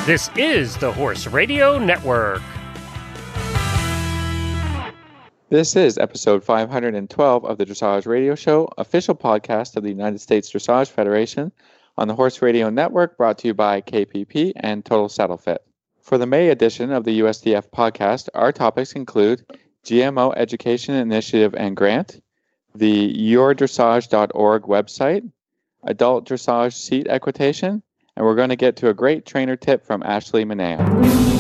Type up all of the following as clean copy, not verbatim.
This is the Horse Radio Network. This is episode 512 of the Dressage Radio Show, official podcast of the United States Dressage Federation on the Horse Radio Network, brought to you by KPP and Total Saddle Fit. For the May edition of the USDF podcast, our topics include GMO Education Initiative and Grant, the yourdressage.org website, adult dressage seat equitation, and we're going to get to a great trainer tip from Ashley Mineo.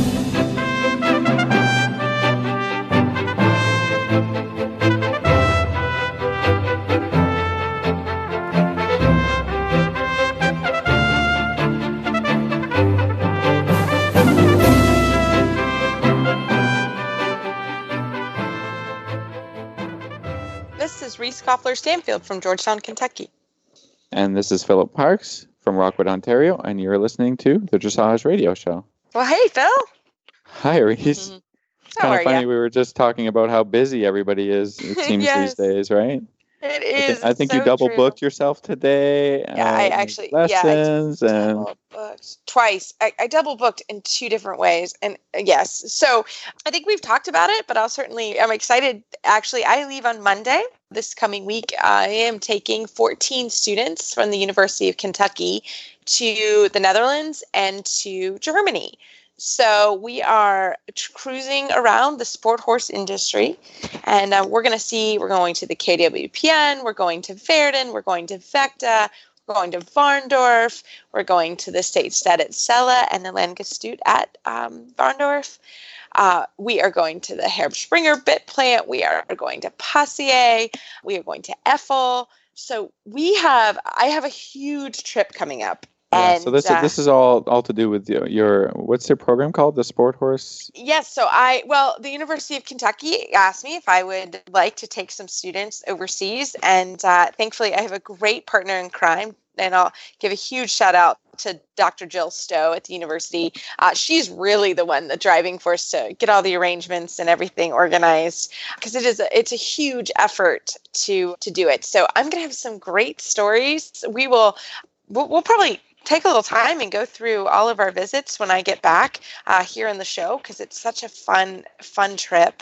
This is Reese Koffler-Stanfield from Georgetown, Kentucky. And this is Philip Parks from Rockwood, Ontario, and you're listening to the Dressage Radio Show. Well, hey, Phil. Hi, Reese. Mm-hmm. It's kind of funny. We were just talking about how busy everybody is, it seems, Yes. these days, right? It is. I think so you double true. booked yourself today. Yeah, I actually lessons I and double booked twice. I double booked in two different ways, and yes, so I think we've talked about it. But I'm excited. Actually, I leave on Monday this coming week. I am taking 14 students from the University of Kentucky to the Netherlands and to Germany. So we are cruising around the sport horse industry, and we're going to the KWPN, we're going to Verden, we're going to Vecta, we're going to Varndorf, we're going to the Statested at Celle and the Landgestut at Varndorf. We are going to the Herbspringer bit plant. We are going to Passier. We are going to Eiffel. So I have a huge trip coming up. yeah, And so this is all to do with your what's your program called? The Sport Horse? Yes. So the University of Kentucky asked me if I would like to take some students overseas. And thankfully, I have a great partner in crime. And I'll give a huge shout out to Dr. Jill Stowe at the university. She's really the driving force to get all the arrangements and everything organized, because it's a huge effort to do it. So I'm going to have some great stories. We'll probably take a little time and go through all of our visits when I get back here in the show, because it's such a fun trip.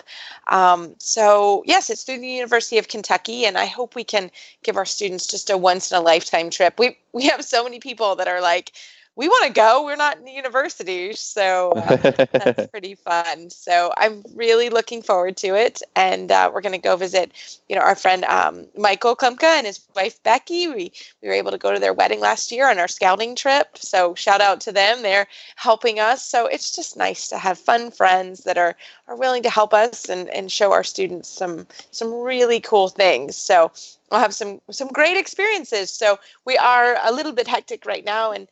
So yes, it's through the University of Kentucky, and I hope we can give our students just a once in a lifetime trip. We have so many people that are like, we want to go. We're not in the university. So that's pretty fun. So I'm really looking forward to it. And we're going to go visit, our friend Michael Klemke and his wife Becky. We were able to go to their wedding last year on our scouting trip. So shout out to them. They're helping us. So it's just nice to have fun friends that are willing to help us and show our students some really cool things. So we'll have some great experiences. So we are a little bit hectic right now, and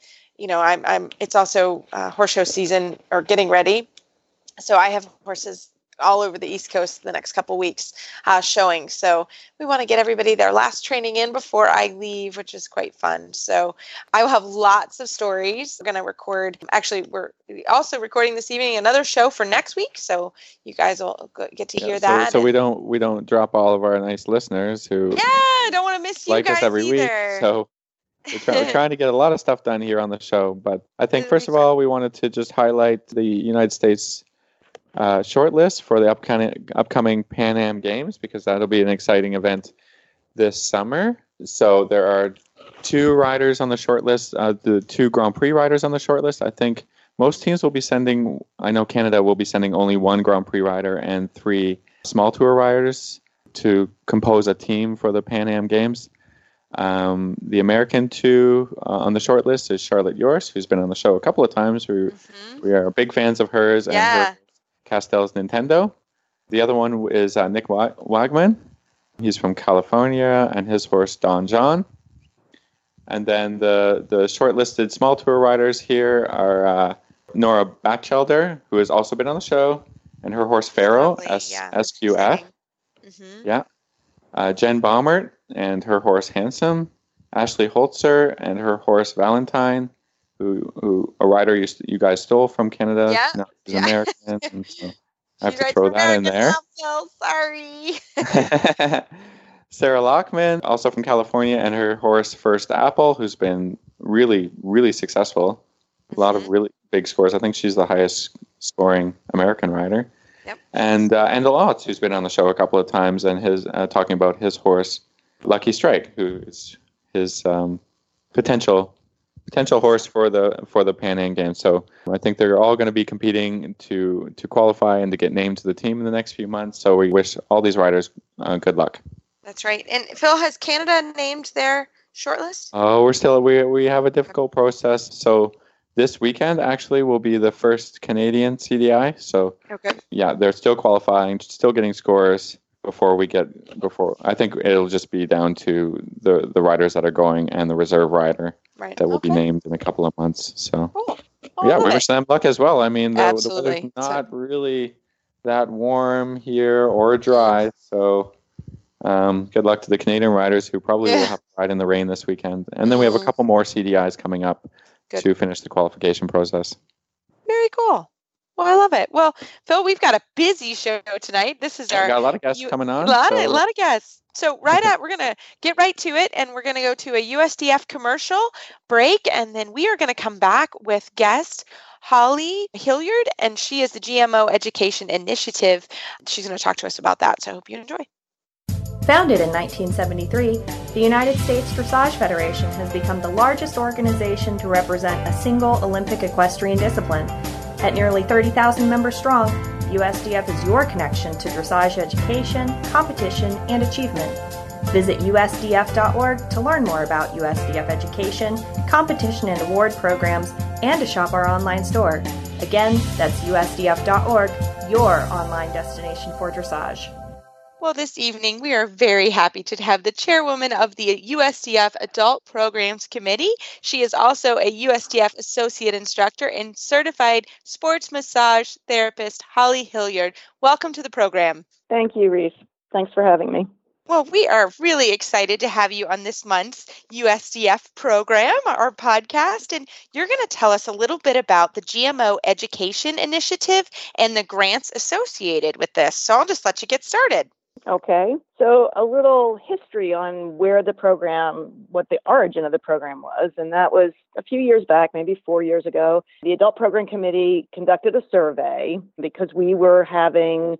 it's also horse show season, or getting ready. So I have horses all over the East Coast the next couple weeks showing. So we want to get everybody their last training in before I leave, which is quite fun. So I will have lots of stories. We're going to record. Actually, we're also recording this evening another show for next week. So you guys will get to hear that. So we don't drop all of our nice listeners who I don't want to miss you like guys us every either. week. So we're trying to get a lot of stuff done here on the show, but I think first of all, we wanted to just highlight the United States shortlist for the upcoming Pan Am Games, because that'll be an exciting event this summer. So there are 2 riders on the shortlist, the 2 Grand Prix riders on the shortlist. I think most teams will be sending, I know Canada will be sending only 1 Grand Prix rider and 3 small tour riders to compose a team for the Pan Am Games. The American 2 on the short list is Charlotte Yorce, who's been on the show a couple of times. We are big fans of hers and her Castell's Nintendo. The other one is Nick Wagman. He's from California, and his horse Don John. And then the shortlisted small tour riders here are Nora Batchelder, who has also been on the show, and her horse Pharaoh, SQF. Mm-hmm. Yeah. Jen Baumert and her horse Handsome, Ashley Holzer and her horse Valentine, who a rider you guys stole from Canada. Yeah. Now she's American. And so I have to throw that in there. Now, sorry. Sarah Lockman, also from California, and her horse First Apple, who's been really, really successful. A lot of really big scores. I think she's the highest scoring American rider. Yep. And Lotz, who's been on the show a couple of times, and his talking about his horse, Lucky Strike, who is his potential horse for the Pan Am Games. So I think they're all going to be competing to qualify and to get named to the team in the next few months. So we wish all these riders good luck. That's right. And Phil, has Canada named their shortlist? Oh, we have a difficult process. So this weekend actually will be the first Canadian CDI. So yeah, they're still qualifying, still getting scores before I think it'll just be down to the riders that are going and the reserve rider that will be named in a couple of months. So cool. We wish them luck as well. I mean, the Absolutely. weather's not really that warm here or dry. So good luck to the Canadian riders who probably will have to ride in the rain this weekend. And then we have a couple more CDIs coming up to finish the qualification process. Very cool. Well, I love it. Well, Phil, we've got a busy show tonight. This is we got a lot of guests coming on. A lot of guests. So we're going to get right to it, and we're going to go to a USDF commercial break, and then we are going to come back with guest Holly Hilliard, and she is the GMO Education Initiative. She's going to talk to us about that, so I hope you enjoy. Founded in 1973, the United States Dressage Federation has become the largest organization to represent a single Olympic equestrian discipline. At nearly 30,000 members strong, USDF is your connection to dressage education, competition, and achievement. Visit usdf.org to learn more about USDF education, competition and award programs, and to shop our online store. Again, that's usdf.org, your online destination for dressage. Well, this evening, we are very happy to have the chairwoman of the USDF Adult Programs Committee. She is also a USDF Associate Instructor and Certified Sports Massage Therapist, Holly Hilliard. Welcome to the program. Thank you, Reese. Thanks for having me. Well, we are really excited to have you on this month's USDF program, our podcast, and you're going to tell us a little bit about the GMO Education Initiative and the grants associated with this. So I'll just let you get started. Okay, so a little history on where the program, what the origin of the program was, and that was a few years back, maybe 4 years ago. The Adult Program Committee conducted a survey because we were having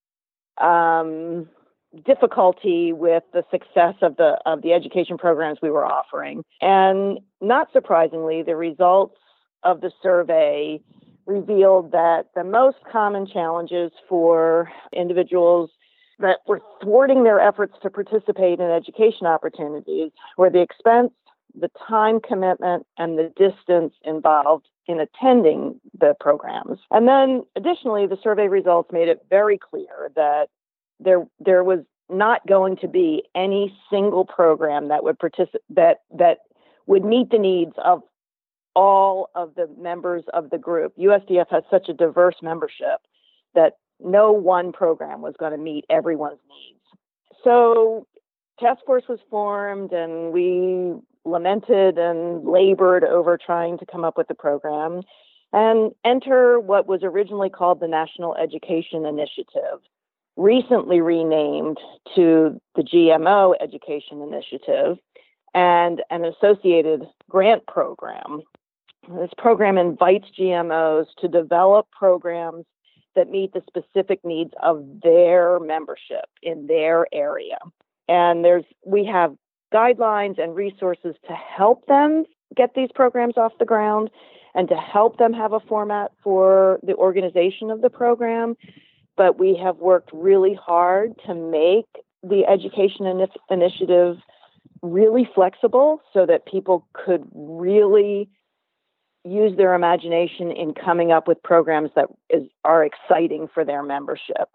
difficulty with the success of the education programs we were offering. And not surprisingly, the results of the survey revealed that the most common challenges for individuals that were thwarting their efforts to participate in education opportunities were the expense, the time commitment, and the distance involved in attending the programs. And then additionally, the survey results made it very clear that there was not going to be any single program that would that would meet the needs of all of the members of the group. USDF has such a diverse membership that no one program was going to meet everyone's needs. So task force was formed, and we lamented and labored over trying to come up with a program, and enter what was originally called the National Education Initiative, recently renamed to the GMO Education Initiative, and an associated grant program. This program invites GMOs to develop programs that meet the specific needs of their membership in their area. And we have guidelines and resources to help them get these programs off the ground and to help them have a format for the organization of the program. But we have worked really hard to make the education initiative really flexible so that people could really use their imagination in coming up with programs that are exciting for their membership.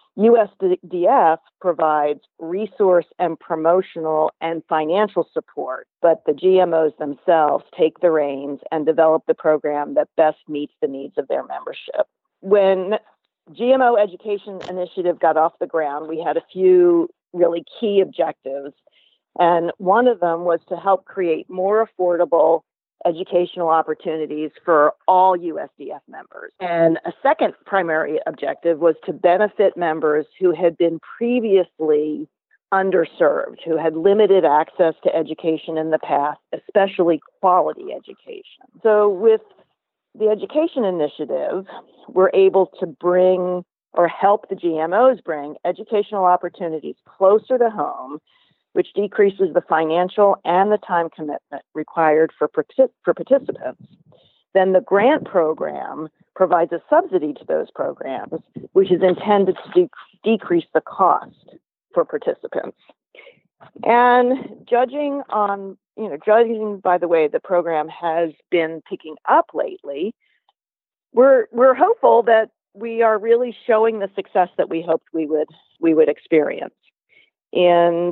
USDF provides resource and promotional and financial support, but the GMOs themselves take the reins and develop the program that best meets the needs of their membership. When GMO Education Initiative got off the ground, we had a few really key objectives, and one of them was to help create more affordable educational opportunities for all USDF members. And a second primary objective was to benefit members who had been previously underserved, who had limited access to education in the past, especially quality education. So with the education initiative, we're able to bring or help the GMOs bring educational opportunities closer to home, which decreases the financial and the time commitment required for participants. Then the grant program provides a subsidy to those programs, which is intended to decrease the cost for participants. And judging by the way the program has been picking up lately, we're hopeful that we are really showing the success that we hoped we would experience. In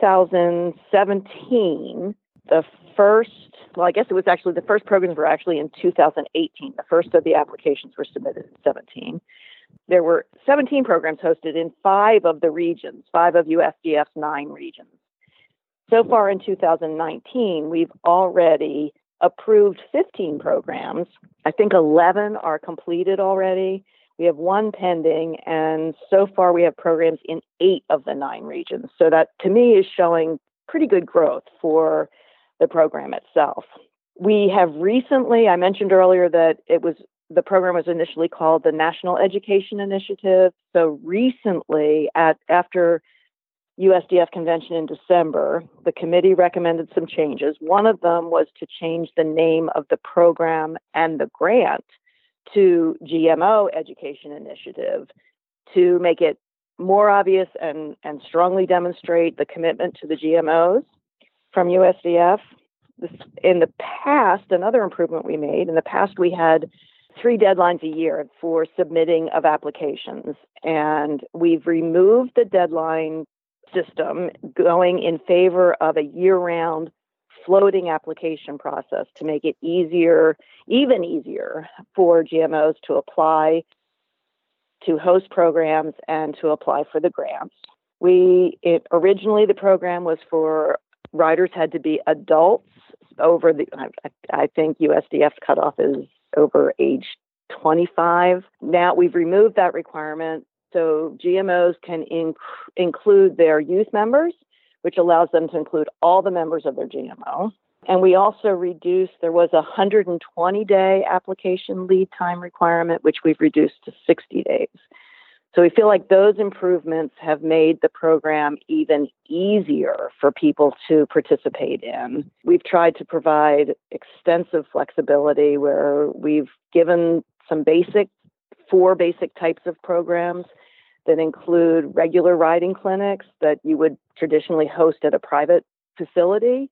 2017, the first programs were actually in 2018. The first of the applications were submitted in 17. There were 17 programs hosted in 5 of USDF's 9 regions. So far in 2019, we've already approved 15 programs. I think 11 are completed already. We have 1 pending, and so far we have programs in 8 of the 9 regions. So that, to me, is showing pretty good growth for the program itself. We have recently, I mentioned earlier that the program was initially called the National Education Initiative. So recently, after USDF convention in December, the committee recommended some changes. One of them was to change the name of the program and the grant to GMO Education Initiative to make it more obvious and strongly demonstrate the commitment to the GMOs from USDF. In the past, another improvement we made, in the past we had 3 deadlines a year for submitting of applications, and we've removed the deadline system, going in favor of a year-round floating application process to make it even easier for GMOs to apply, to host programs, and to apply for the grants. Originally the program was for riders had to be adults I think USDF's cutoff is over age 25. Now we've removed that requirement, so GMOs can include their youth members, which allows them to include all the members of their GMO. And we also there was a 120-day application lead time requirement, which we've reduced to 60 days. So we feel like those improvements have made the program even easier for people to participate in. We've tried to provide extensive flexibility where we've given 4 basic types of programs that include regular riding clinics that you would traditionally host at a private facility,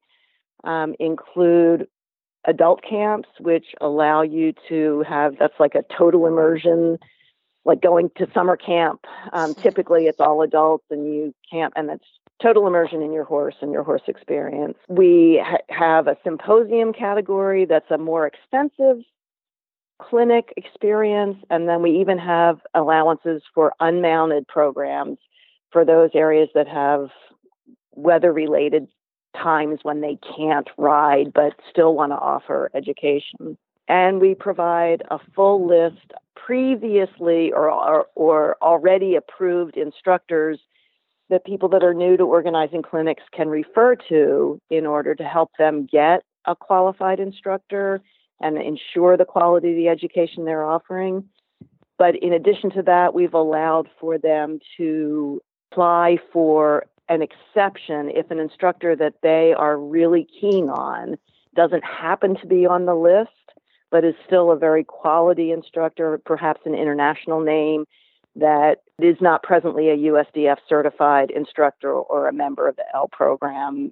include adult camps, which allow you to have, that's like a total immersion, like going to summer camp. Typically it's all adults and you camp, and that's total immersion in your horse and your horse experience. We have a symposium category that's a more expensive clinic experience, and then we even have allowances for unmounted programs for those areas that have weather-related times when they can't ride but still want to offer education. And we provide a full list previously or already approved instructors that people that are new to organizing clinics can refer to in order to help them get a qualified instructor and ensure the quality of the education they're offering. But in addition to that, we've allowed for them to apply for an exception if an instructor that they are really keen on doesn't happen to be on the list, but is still a very quality instructor, perhaps an international name that is not presently a USDF certified instructor or a member of the L program.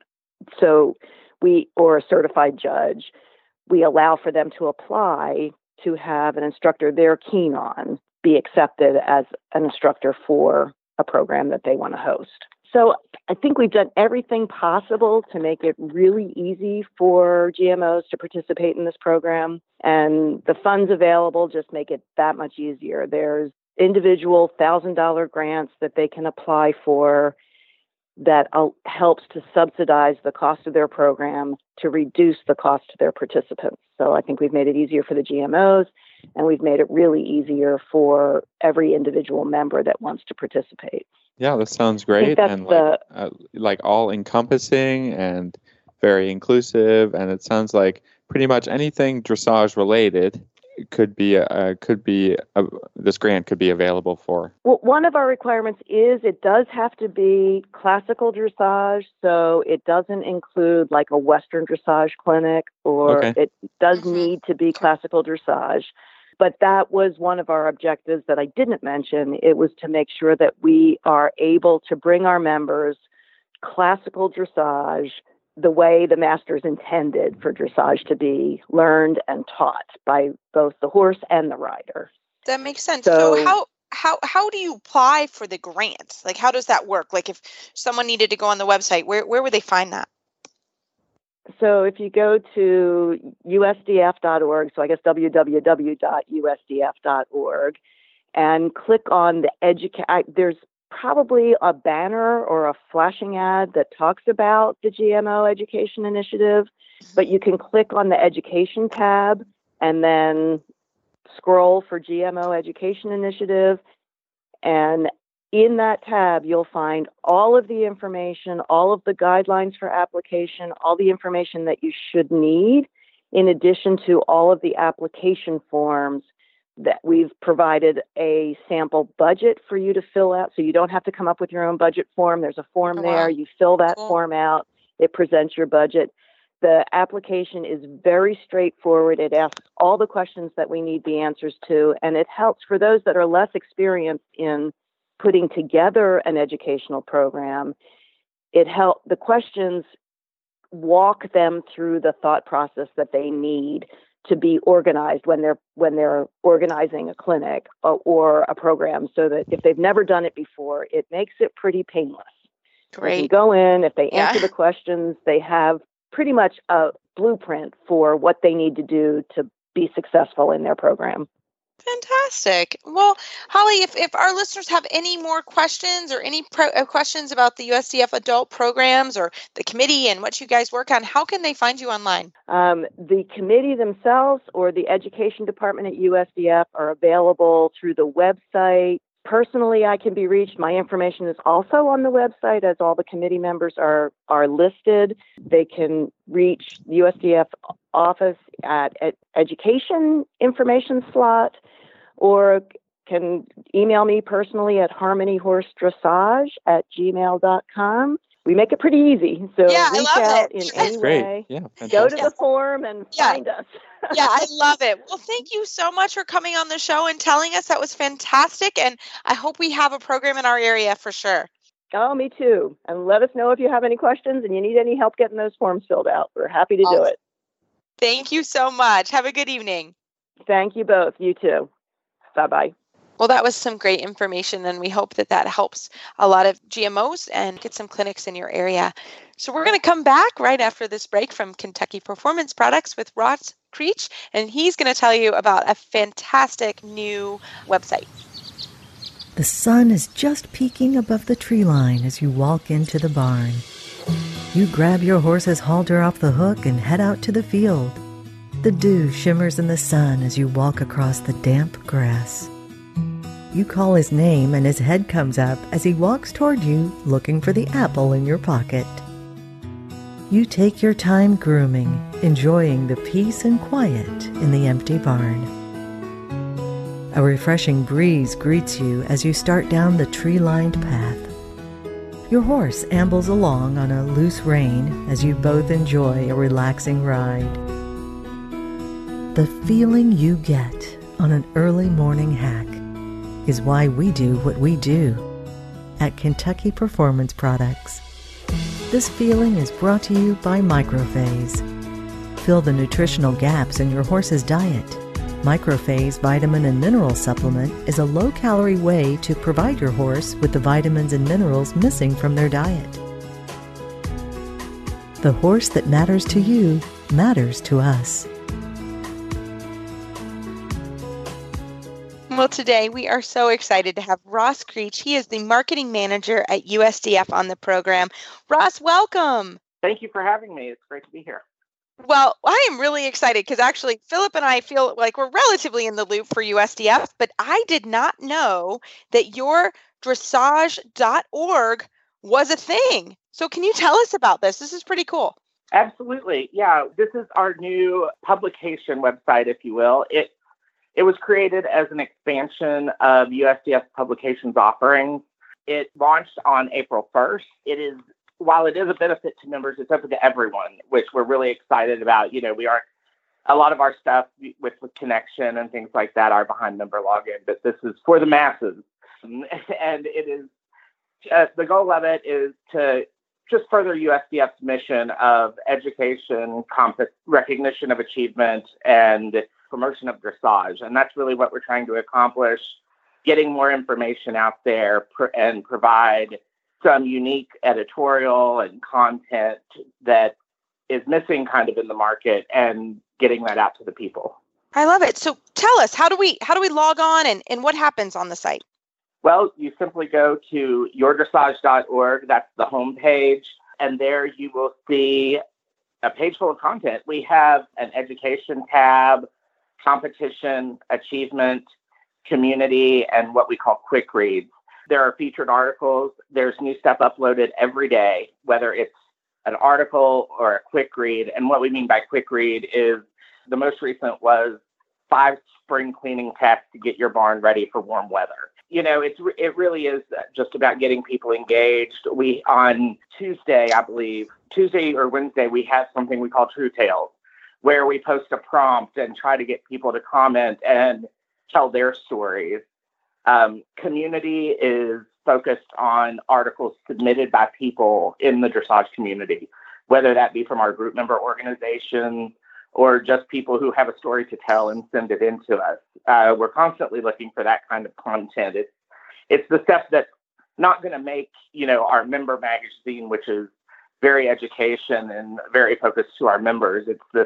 Or a certified judge. We allow for them to apply to have an instructor they're keen on be accepted as an instructor for a program that they want to host. So I think we've done everything possible to make it really easy for GMOs to participate in this program. And the funds available just make it that much easier. There's individual $1,000 grants that they can apply for that helps to subsidize the cost of their program to reduce the cost to their participants. So I think we've made it easier for the GMOs, and we've made it really easier for every individual member that wants to participate. Yeah, that sounds great, and like all encompassing and very inclusive. And it sounds like pretty much anything dressage related this grant could be available for? Well, one of our requirements is it does have to be classical dressage, so it doesn't include like a Western dressage clinic, or it does need to be classical dressage. But that was one of our objectives that I didn't mention. It was to make sure that we are able to bring our members classical dressage the way the masters intended for dressage to be learned and taught by both the horse and the rider. That makes sense. So how do you apply for the grant? Like, how does that work? Like, if someone needed to go on the website, where would they find that? So if you go to usdf.org, so I guess www.usdf.org, and click on the there's probably a banner or a flashing ad that talks about the GMO Education Initiative, but you can click on the Education tab and then scroll for GMO Education Initiative. And in that tab, you'll find all of the information, all of the guidelines for application, all the information that you should need, in addition to all of the application forms that we've provided a sample budget for you to fill out. So you don't have to come up with your own budget form. There's a form there. You fill that form out. It presents your budget. The application is very straightforward. It asks all the questions that we need the answers to, and it helps for those that are less experienced in putting together an educational program. The questions walk them through the thought process that they need to be organized when they're organizing a clinic or a program, so that if they've never done it before, it makes it pretty painless. Great. They can go in, if they answer the questions, they have pretty much a blueprint for what they need to do to be successful in their program. Fantastic. Well, Holly, if our listeners have any more questions or any questions about the USDF adult programs or the committee and what you guys work on, how can they find you online? The committee themselves or the education department at USDF are available through the website. Personally, I can be reached. My information is also on the website, as all the committee members are listed. They can reach the USDF office at education information slot, or can email me personally at harmonyhorsedressage@gmail.com. We make it pretty easy. So reach out in any way. Yeah, go to the form and find us. Yeah, I love it. Well, thank you so much for coming on the show and telling us. That was fantastic. And I hope we have a program in our area for sure. Oh, me too. And let us know if you have any questions and you need any help getting those forms filled out. We're happy to do it. Thank you so much. Have a good evening. Thank you both. You too. Bye-bye. Well, that was some great information, and we hope that helps a lot of GMOs and get some clinics in your area. So we're going to come back right after this break from Kentucky Performance Products with Ross Creech, and he's going to tell you about a fantastic new website. The sun is just peeking above the tree line as you walk into the barn. You grab your horse's halter off the hook and head out to the field. The dew shimmers in the sun as you walk across the damp grass. You call his name and his head comes up as he walks toward you, looking for the apple in your pocket. You take your time grooming, enjoying the peace and quiet in the empty barn. A refreshing breeze greets you as you start down the tree-lined path. Your horse ambles along on a loose rein as you both enjoy a relaxing ride. The feeling you get on an early morning hack is why we do what we do at Kentucky Performance Products. This feeling is brought to you by Microphase. Fill the nutritional gaps in your horse's diet. Microphase Vitamin and Mineral Supplement is a low-calorie way to provide your horse with the vitamins and minerals missing from their diet. The horse that matters to you matters to us. Well, today we are so excited to have Ross Creech. He is the marketing manager at USDF on the program. Ross, welcome. Thank you for having me. It's great to be here. Well, I am really excited because actually Philip and I feel like we're relatively in the loop for USDF, but I did not know that your dressage.org was a thing. So can you tell us about this? This is pretty cool. Absolutely. Yeah, this is our new publication website, if you will. It was created as an expansion of USDF Publications offerings. It launched on April 1st. While it is a benefit to members, it's open to everyone, which we're really excited about. A lot of our stuff with Connection and things like that are behind member login, but this is for the masses. And it is, the goal of it is to just further USDF's mission of education, recognition of achievement, and promotion of dressage. And that's really what we're trying to accomplish, getting more information out there and provide some unique editorial and content that is missing kind of in the market and getting that out to the people. I love it. So tell us, how do we log on and what happens on the site? Well, you simply go to yourdressage.org. That's the homepage. And there you will see a page full of content. We have an education tab, competition, achievement, community, and what we call quick reads. There are featured articles. There's new stuff uploaded every day, whether it's an article or a quick read. And what we mean by quick read is the most recent was 5 spring cleaning tests to get your barn ready for warm weather. It really is just about getting people engaged. On Tuesday, I believe, Tuesday or Wednesday, we have something we call True Tales, where we post a prompt and try to get people to comment and tell their stories. Community is focused on articles submitted by people in the dressage community, whether that be from our group member organizations or just people who have a story to tell and send it in to us. We're constantly looking for that kind of content. It's the stuff that's not going to make, our member magazine, which is very education and very focused to our members.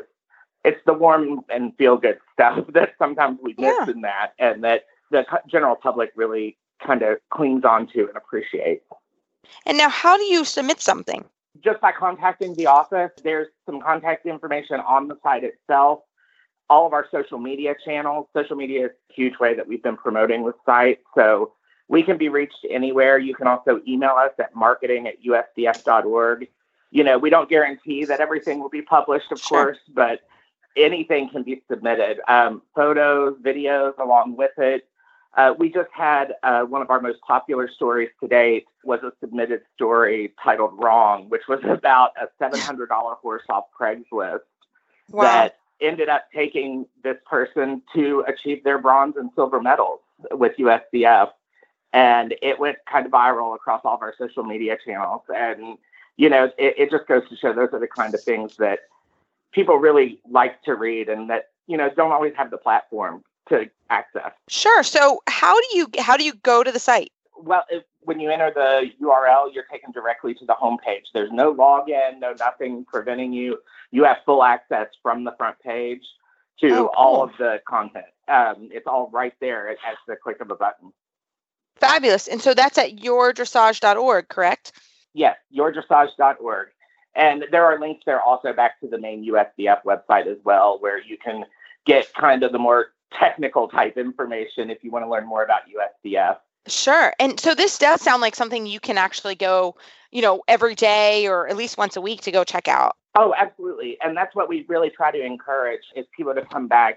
It's the warm and feel good stuff that sometimes we miss in that, and that the general public really kind of clings on to and appreciates. And now, how do you submit something? Just by contacting the office. There's some contact information on the site itself. All of our social media channels. Social media is a huge way that we've been promoting the site. So we can be reached anywhere. You can also email us at marketing@usdf.org. We don't guarantee that everything will be published, of course, but anything can be submitted. Photos, videos along with it. We just had one of our most popular stories to date was a submitted story titled Wrong, which was about a $700 horse off Craigslist that ended up taking this person to achieve their bronze and silver medals with USDF. And it went kind of viral across all of our social media channels. And, it just goes to show those are the kind of things that people really like to read and that, don't always have the platform to access. Sure. So how do you go to the site? Well, when you enter the URL, you're taken directly to the homepage. There's no login, nothing preventing you. You have full access from the front page to all of the content. It's all right there at the click of a button. Fabulous. And so that's at yourdressage.org, correct? Yes, yourdressage.org. And there are links there also back to the main USDF website as well, where you can get kind of the more technical type information if you want to learn more about USDF. Sure. And so this does sound like something you can actually go, every day or at least once a week to go check out. Oh, absolutely. And that's what we really try to encourage is people to come back.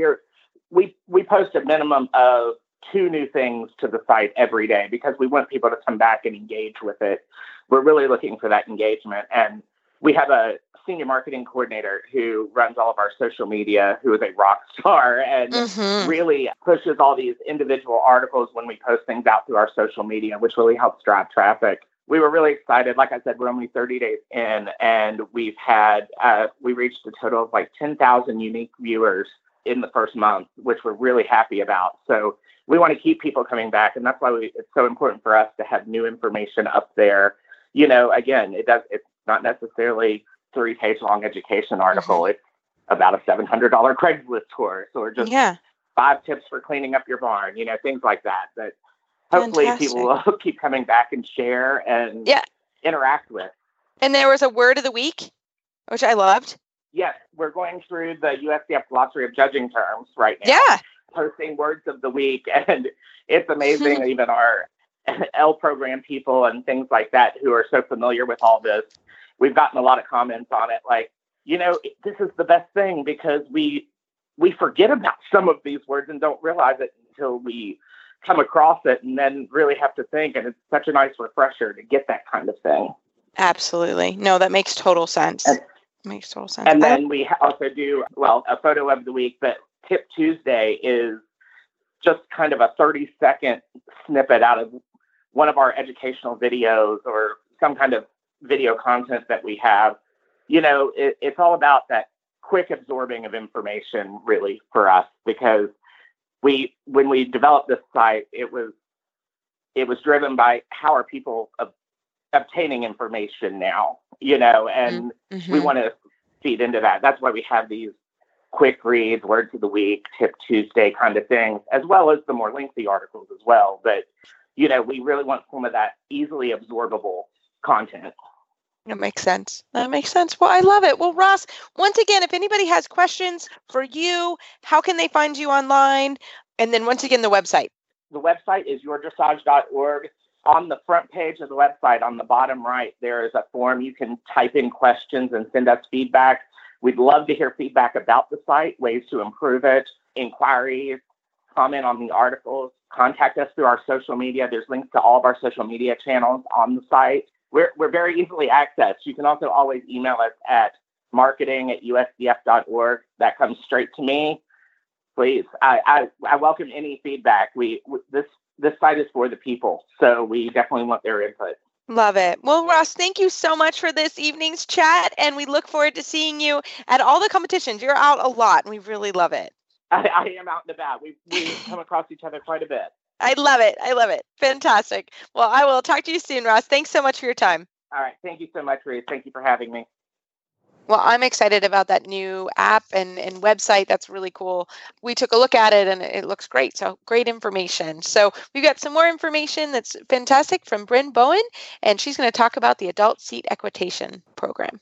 We post a minimum of 2 new things to the site every day because we want people to come back and engage with it. We're really looking for that engagement. And we have a senior marketing coordinator who runs all of our social media, who is a rock star and really pushes all these individual articles when we post things out through our social media, which really helps drive traffic. We were really excited. Like I said, we're only 30 days in, and we reached a total of like 10,000 unique viewers in the first month, which we're really happy about. So we want to keep people coming back, and that's why it's so important for us to have new information up there. Again, it's not necessarily 3-page long education article. It's about a $700 Craigslist course or just 5 tips for cleaning up your barn, things like that, that hopefully people will keep coming back and share and interact with. And there was a word of the week, which I loved. Yes, we're going through the USDF glossary of judging terms right now. Yeah. Posting words of the week. And it's amazing, even our L program people and things like that who are so familiar with all this. We've gotten a lot of comments on it like, this is the best thing because we we forget about some of these words and don't realize it until we come across it and then really have to think. And it's such a nice refresher to get that kind of thing. Absolutely. No, that makes total sense. Makes total sense. And then we also do, a photo of the week, but Tip Tuesday is just kind of a 30-second snippet out of one of our educational videos or some kind of video content that we have. It's all about that quick absorbing of information, really, for us, because when we developed this site, it was driven by how are people obtaining information now, and we want to feed into that. That's why we have these quick reads, words of the week, Tip Tuesday kind of things, as well as the more lengthy articles as well. But, we really want some of that easily absorbable content. That makes sense. Well, I love it. Well, Ross, once again, if anybody has questions for you, how can they find you online? And then once again, the website. The website is yourdressage.org. On the front page of the website, on the bottom right, there is a form. You can type in questions and send us feedback. We'd love to hear feedback about the site, ways to improve it, inquiries, comment on the articles, contact us through our social media. There's links to all of our social media channels on the site. We're very easily accessed. You can also always email us at marketing@usdf.org. That comes straight to me. Please, I welcome any feedback. This site is for the people, so we definitely want their input. Love it. Well, Ross, thank you so much for this evening's chat, and we look forward to seeing you at all the competitions. You're out a lot, and we really love it. I am out and about. We come across each other quite a bit. I love it. Fantastic. Well, I will talk to you soon, Ross. Thanks so much for your time. All right. Thank you so much, Reese. Thank you for having me. Well, I'm excited about that new app and website. That's really cool. We took a look at it and it looks great. So great information. So we've got some more information that's fantastic from Bryn Bowen, and she's going to talk about the Adult Seat Equitation Program.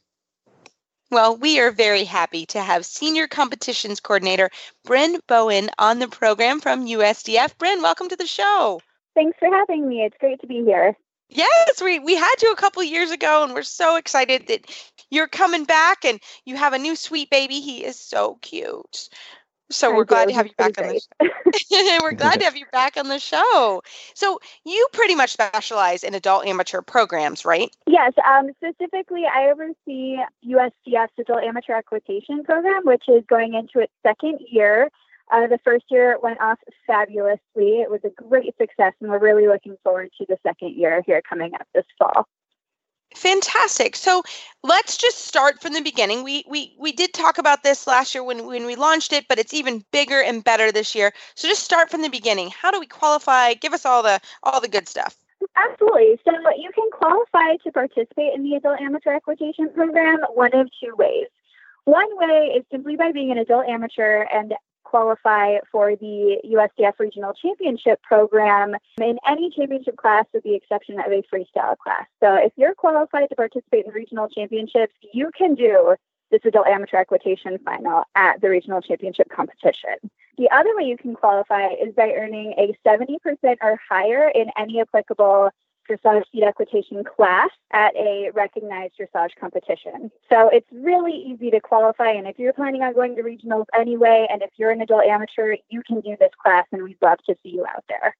Well, we are very happy to have Senior Competitions Coordinator Bryn Bowen on the program from USDF. Bryn, welcome to the show. Thanks for having me. It's great to be here. Yes, we had you a couple years ago, and we're so excited that you're coming back, and you have a new sweet baby. He is so cute. So we're glad to have you back on the show. We're glad to have you back on the show. So you pretty much specialize in adult amateur programs, right? Yes. Specifically, I oversee USDF's Adult Amateur Equitation Program, which is going into its second year. The first year went off fabulously. It was a great success, and we're really looking forward to the second year here coming up this fall. Fantastic. So let's just start from the beginning. We did talk about this last year when we launched it, but it's even bigger and better this year. So just start from the beginning. How do we qualify? Give us all the good stuff. Absolutely. So you can qualify to participate in the Adult Amateur Equitation Program one of two ways. One way is simply by being an adult amateur and qualify for the USDF Regional Championship Program in any championship class with the exception of a freestyle class. So if you're qualified to participate in regional championships, you can do this Adult Amateur Equitation Final at the Regional Championship competition. The other way you can qualify is by earning a 70% or higher in any applicable dressage seat equitation class at a recognized dressage competition. So it's really easy to qualify. And if you're planning on going to regionals anyway, and if you're an adult amateur, you can do this class, and we'd love to see you out there.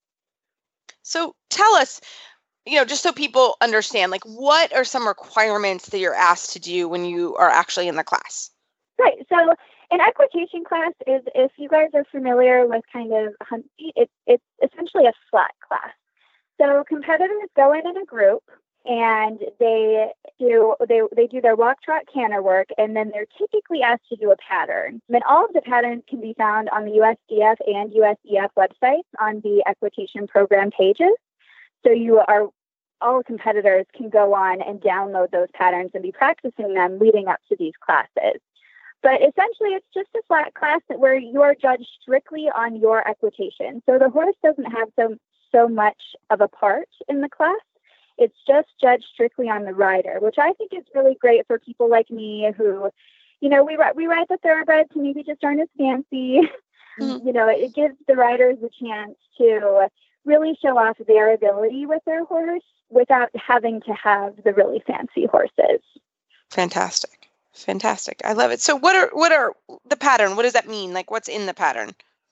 So tell us, just so people understand, what are some requirements that you're asked to do when you are actually in the class? Right. So an equitation class is, if you guys are familiar with kind of hunt seat, it's essentially a flat class. So competitors go in a group, and they do their walk, trot, canter work, and then they're typically asked to do a pattern. And all of the patterns can be found on the USDF and USDF websites on the equitation program pages. So all competitors can go on and download those patterns and be practicing them leading up to these classes. But essentially, it's just a flat class where you are judged strictly on your equitation. So the horse doesn't have so much of a part in the class. It's just judged strictly on the rider, which I think is really great for people like me who, we ride the thoroughbreds who maybe just aren't as fancy. Mm-hmm. It gives the riders a chance to really show off their ability with their horse without having to have the really fancy horses. Fantastic. Fantastic. I love it. So what are the pattern? What does that mean? Like, what's in the pattern?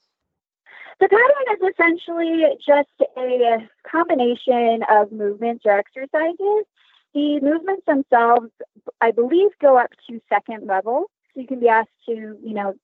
The pattern is essentially just a combination of movements or exercises. The movements themselves, I believe, go up to second level. So you can be asked to,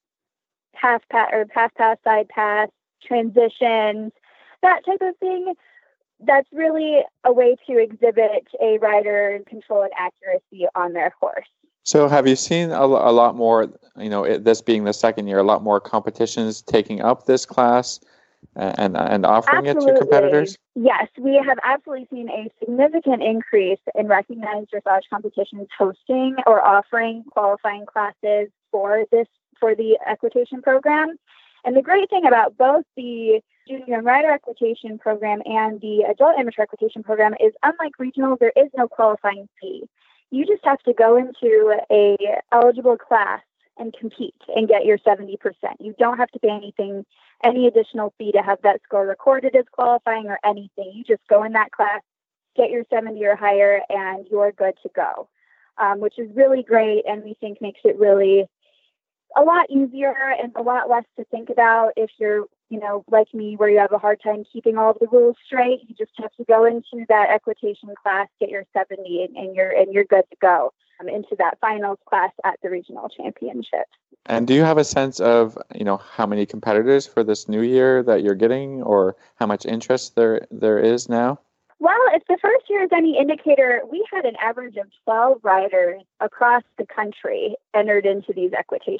pass, side pass, transitions, that type of thing. That's really a way to exhibit a rider's control and accuracy on their horse. So have you seen a lot more, this being the second year, a lot more competitions taking up this class and offering Absolutely. it to competitors? Yes, we have absolutely seen a significant increase in recognized dressage competitions hosting or offering qualifying classes for the equitation program. And the great thing about both the junior and rider equitation program and the adult amateur equitation program is, unlike regionals, there is no qualifying fee. You just have to go into a eligible class and compete and get your 70%. You don't have to pay any additional fee to have that score recorded as qualifying or anything. You just go in that class, get your 70 or higher, and you're good to go, which is really great, and we think makes it really a lot easier and a lot less to think about if you're, like me, where you have a hard time keeping all of the rules straight. You just have to go into that equitation class, get your 70, and you're good to go into that finals class at the regional championship. And do you have a sense of, how many competitors for this new year that you're getting, or how much interest there is now? Well, if the first year is any indicator, we had an average of 12 riders across the country entered into the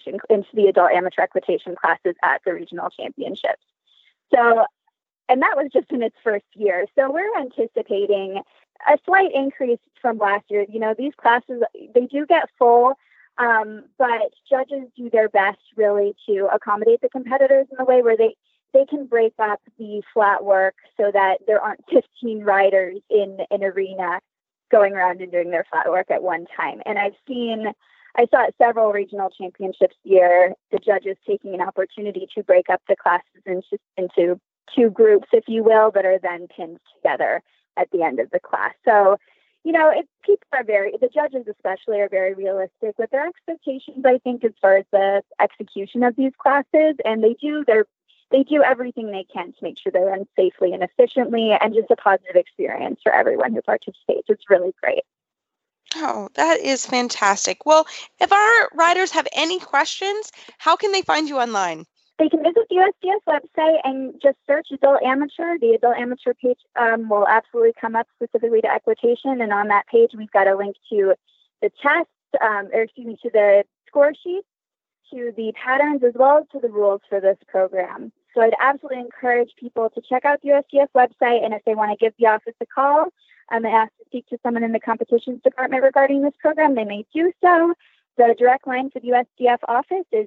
adult amateur equitation classes at the regional championships. So, and that was just in its first year. So we're anticipating a slight increase from last year. These classes, they do get full, but judges do their best really to accommodate the competitors in a way where they can break up the flat work so that there aren't 15 riders in an arena going around and doing their flat work at one time. And I saw at several regional championships year, the judges taking an opportunity to break up the classes into two groups, if you will, that are then pinned together at the end of the class. So, the judges especially are very realistic with their expectations, I think, as far as the execution of these classes. And they do everything they can to make sure they run safely and efficiently, and just a positive experience for everyone who participates. It's really great. Oh, that is fantastic. Well, if our riders have any questions, how can they find you online? They can visit the USDF website and just search Adult Amateur. The Adult Amateur page will absolutely come up specifically to equitation. And on that page, we've got a link to the test, to the score sheet, to the patterns, as well as to the rules for this program. So I'd absolutely encourage people to check out the USDF website, and if they want to give the office a call and ask to speak to someone in the competitions department regarding this program, they may do so. The direct line for the USDF office is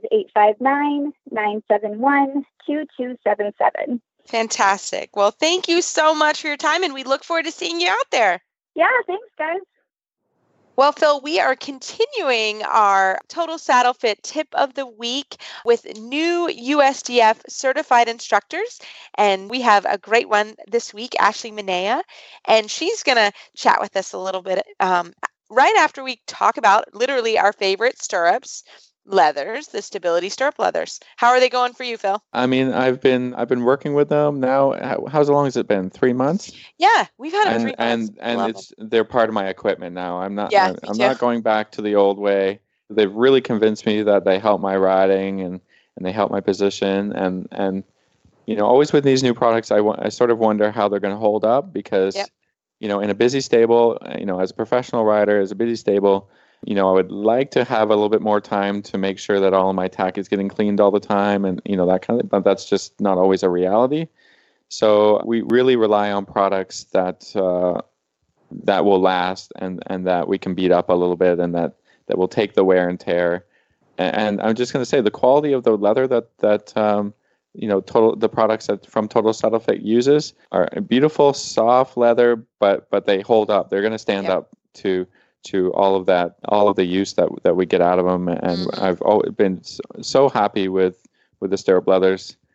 859-971-2277. Fantastic. Well, thank you so much for your time, and we look forward to seeing you out there. Yeah, thanks, guys. Well, Phil, we are continuing our Total Saddle Fit tip of the week with new USDF certified instructors. And we have a great one this week, Ashley Minea, and she's going to chat with us a little bit right after we talk about literally our favorite stirrups, leathers, the Stability Stirrup leathers. How are they going for you, Phil? I mean, I've been working with them now. How long has it been? 3 months? Yeah, we've had them 3 months. And they're part of my equipment now. I'm not not going back to the old way. They've really convinced me that they help my riding and they help my position. And always with these new products, I sort of wonder how they're going to hold up because in a busy stable, as a professional rider, as a busy stable, I would like to have a little bit more time to make sure that all of my tack is getting cleaned all the time and, that kind of, but that's just not always a reality. So we really rely on products that will last and that we can beat up a little bit and that will take the wear and tear. And I'm just going to say the quality of the leather that the products that from Total Saddle Fit uses are beautiful, soft leather, but they hold up. They're going to stand up to all of the use that we get out of them. And I've always been so happy with the stirrup leathers.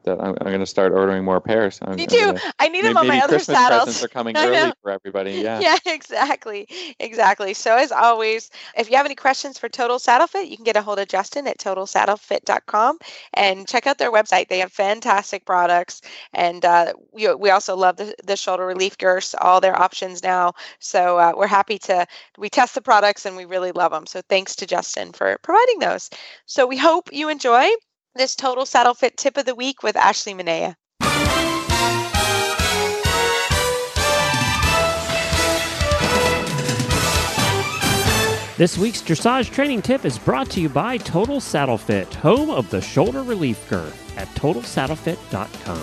that I'm going to start ordering more pairs. Me too. I need them on my other Christmas saddles. Presents are coming early for everybody. Yeah. Yeah, exactly. So as always, if you have any questions for Total Saddle Fit, you can get a hold of Justin at totalsaddlefit.com and check out their website. They have fantastic products, and we also love the shoulder relief girths, all their options now. So we're happy we test the products and we really love them. So thanks to Justin for providing those. So we hope you enjoy this Total Saddle Fit tip of the week with Ashley Minaya. This week's dressage training tip is brought to you by Total Saddle Fit, home of the shoulder relief girth at totalsaddlefit.com.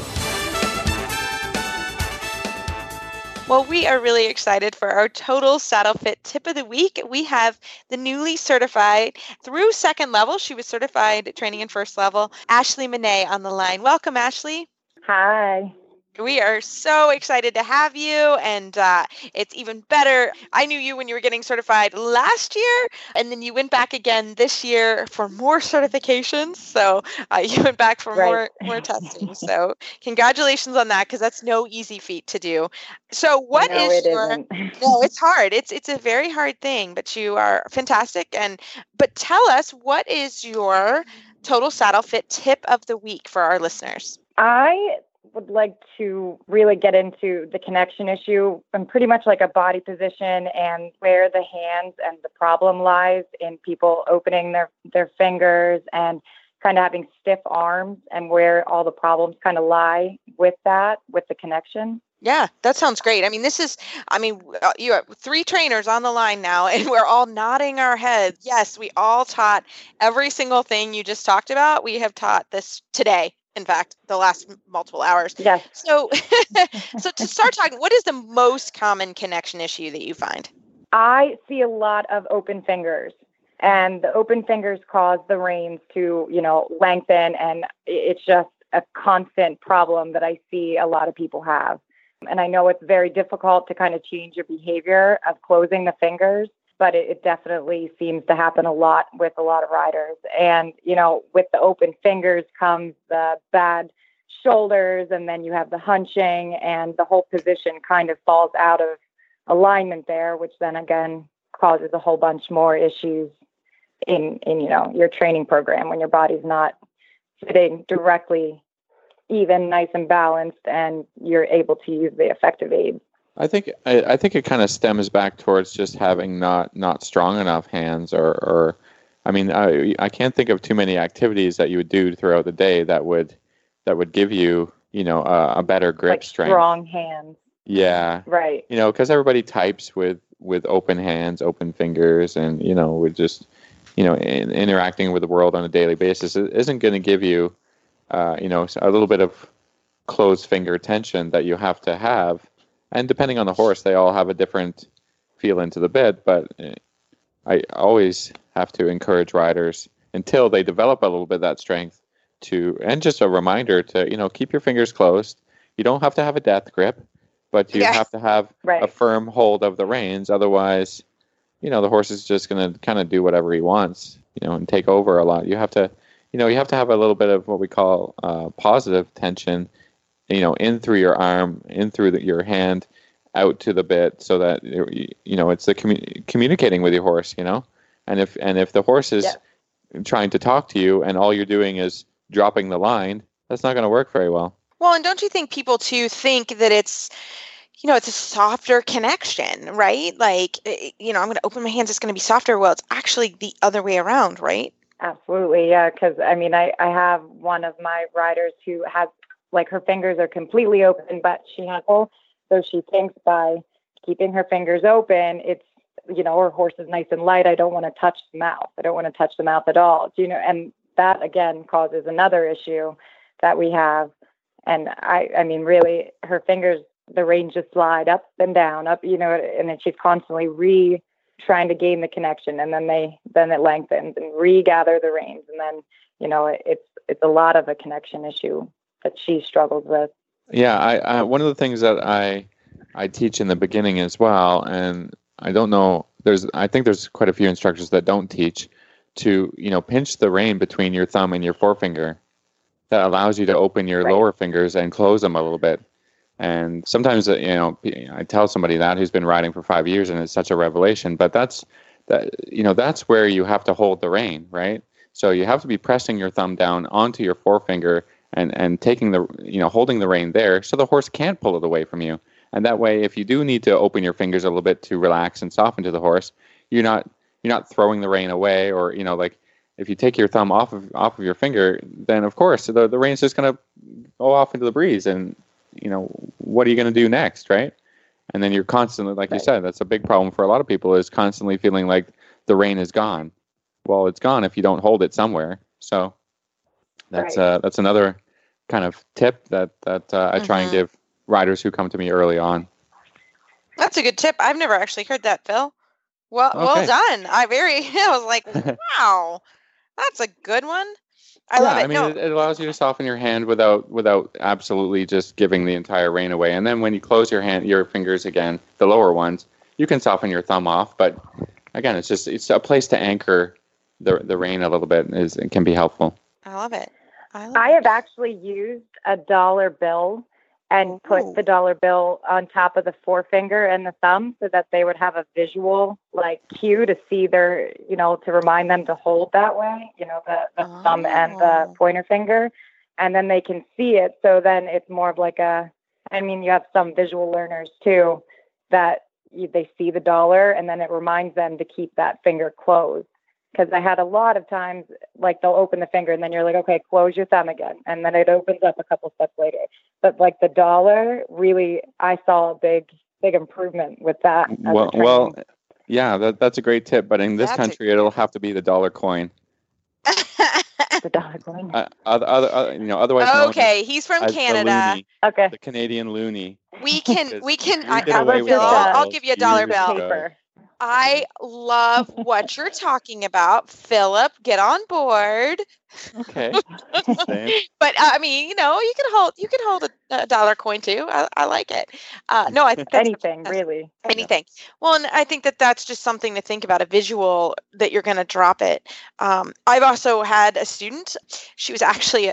Well, we are really excited for our Total Saddle Fit tip of the week. We have the newly certified through second level. She was certified training in first level, Ashley Minaya on the line. Welcome, Ashley. Hi. We are so excited to have you, and it's even better. I knew you when you were getting certified last year, and then you went back again this year for more certifications. So you went back for more testing. So congratulations on that, because that's no easy feat to do. So what is your? No, it's hard. It's a very hard thing, but you are fantastic. But tell us, what is your Total Saddle Fit tip of the week for our listeners? I would like to really get into the connection issue and pretty much like a body position and where the hands and the problem lies in people opening their fingers and kind of having stiff arms, and where all the problems kind of lie with the connection. Yeah, that sounds great. You have 3 trainers on the line now, and we're all nodding our heads. Yes, we all taught every single thing you just talked about. We have taught this today. In fact, the last multiple hours. Yes. So to start talking, what is the most common connection issue that you find? I see a lot of open fingers, and the open fingers cause the reins to, lengthen, and it's just a constant problem that I see a lot of people have. And I know it's very difficult to kind of change your behavior of closing the fingers, but it definitely seems to happen a lot with a lot of riders. And, with the open fingers comes the bad shoulders, and then you have the hunching, and the whole position kind of falls out of alignment there, which then again causes a whole bunch more issues in your training program when your body's not sitting directly even, nice and balanced, and you're able to use the effective aids. I think it kind of stems back towards just having not strong enough hands, or I can't think of too many activities that you would do throughout the day that would give you a better grip strength. Strong hands. Yeah. Right. Because everybody types with open hands, open fingers, and with just interacting with the world on a daily basis, it isn't going to give you a little bit of closed finger tension that you have to have. And depending on the horse, they all have a different feel into the bit. But I always have to encourage riders until they develop a little bit of that strength and just a reminder to, keep your fingers closed. You don't have to have a death grip, but you have to have a firm hold of the reins. Otherwise, the horse is just going to kind of do whatever he wants, and take over a lot. You have to have a little bit of what we call positive tension, in through your arm, in through your hand, out to the bit, so that it's the communicating with your horse, and if the horse is trying to talk to you and all you're doing is dropping the line, that's not going to work very well. Well, and don't you think people too think that it's it's a softer connection, right? Like, I'm going to open my hands, it's going to be softer. Well, it's actually the other way around, right? Absolutely, yeah. Because I have one of my riders who has, like, her fingers are completely open, but she has, so she thinks by keeping her fingers open, it's, her horse is nice and light. I don't want to touch the mouth. I don't want to touch the mouth at all. And that again causes another issue that we have. And really, her fingers, the reins just slide up and down, up, and then she's constantly trying to gain the connection, and then it lengthens and regather the reins, and then it's a lot of a connection issue that she struggles with. Yeah, I one of the things that I teach in the beginning as well, and I don't know, I think there's quite a few instructors that don't teach to pinch the rein between your thumb and your forefinger, that allows you to open your lower fingers and close them a little bit. And sometimes, I tell somebody that who's been riding for 5 years, and it's such a revelation. But that's where you have to hold the rein, right? So you have to be pressing your thumb down onto your forefinger and taking holding the rein there, so the horse can't pull it away from you. And that way, if you do need to open your fingers a little bit to relax and soften to the horse, you're not throwing the rein away, or like if you take your thumb off of your finger, then of course the rein's just going to go off into the breeze, and what are you going to do next, right? And then you're constantly, like you said, that's a big problem for a lot of people, is constantly feeling like the rein is gone. Well, it's gone if you don't hold it somewhere. So that's another kind of tip that I try and give riders who come to me early on. That's a good tip. I've never actually heard that, Phil. Well done. I was like, wow, that's a good one. I love it. It allows you to soften your hand without absolutely just giving the entire rein away. And then when you close your fingers again, the lower ones, you can soften your thumb off. But again, it's a place to anchor the rein a little bit. It can be helpful. I love it. I have actually used a dollar bill and put the dollar bill on top of the forefinger and the thumb, so that they would have a visual cue to see their, to remind them to hold that way, the thumb and the pointer finger, and then they can see it. So then it's more of you have some visual learners too, that they see the dollar and then it reminds them to keep that finger closed. Because I had a lot of times, they'll open the finger and then you're like, okay, close your thumb again. And then it opens up a couple steps later. But the dollar, really, I saw a big improvement with that. That's a great tip. But in this country, it'll have to be the dollar coin. The dollar coin. Otherwise. Okay, he's from Canada. Okay. The Canadian loonie. We can. I'll give you a dollar bill. Paper. I love what you're talking about, Philip. Get on board. Okay. But you can hold a dollar coin too. I like it. I think anything really. Anything. Well, and I think that's just something to think about, a visual that you're going to drop it. I've also had a student. She was actually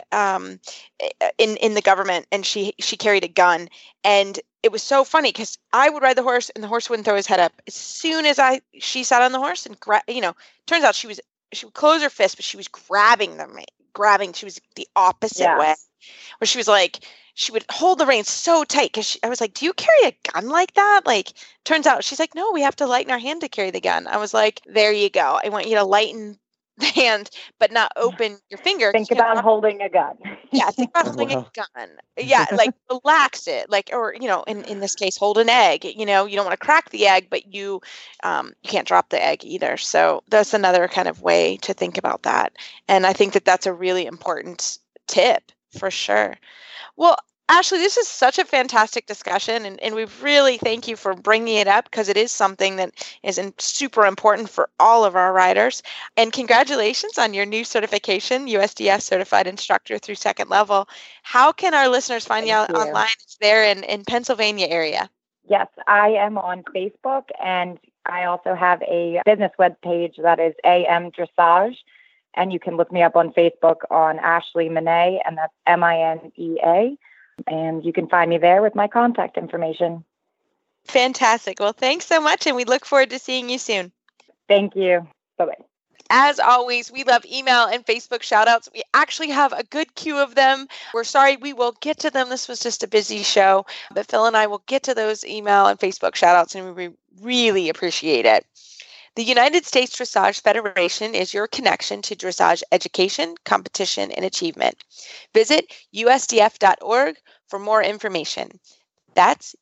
in the government, and she carried a gun, and it was so funny because I would ride the horse and the horse wouldn't throw his head up. As soon as she sat on the horse and turns out she would close her fist, but she was grabbing. She was the opposite way, where she was she would hold the reins so tight. Because I was like, do you carry a gun like that? Turns out she's like, no, we have to lighten our hand to carry the gun. I was like, there you go. I want you to lighten the hand, but not open your finger. Think about holding a gun. Yeah, think about holding a gun. Yeah, relax it. Or in this case, hold an egg. You don't want to crack the egg, but you can't drop the egg either. So that's another kind of way to think about that. And I think that's a really important tip for sure. Well, Ashley, this is such a fantastic discussion, and we really thank you for bringing it up, because it is something that is super important for all of our riders. And congratulations on your new certification, USDF Certified Instructor through second level. How can our listeners find you online there in Pennsylvania area? Yes, I am on Facebook, and I also have a business web page that is AM Dressage. And you can look me up on Facebook on Ashley Minea, and that's MINEA. And you can find me there with my contact information. Fantastic. Well, thanks so much, and we look forward to seeing you soon. Thank you. Bye-bye. As always, we love email and Facebook shout-outs. We actually have a good queue of them. We're sorry, we will get to them. This was just a busy show, but Phil and I will get to those email and Facebook shout-outs, and we really appreciate it. The United States Dressage Federation is your connection to dressage education, competition, and achievement. Visit usdf.org for more information. That's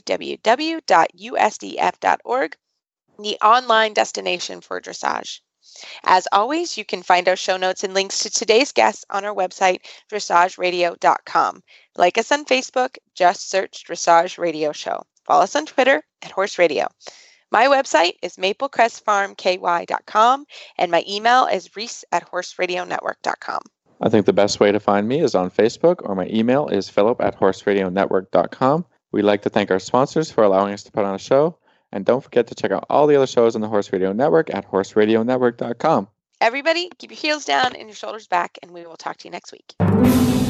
www.usdf.org, the online destination for dressage. As always, you can find our show notes and links to today's guests on our website, dressageradio.com. Like us on Facebook, just search Dressage Radio Show. Follow us on Twitter at Horse Radio. My website is maplecrestfarmky.com, and my email is reese@horseradionetwork.com. I think the best way to find me is on Facebook, or my email is philip@horseradionetwork.com. We'd like to thank our sponsors for allowing us to put on a show, and don't forget to check out all the other shows on the Horse Radio Network at horseradionetwork.com. Everybody, keep your heels down and your shoulders back, and we will talk to you next week.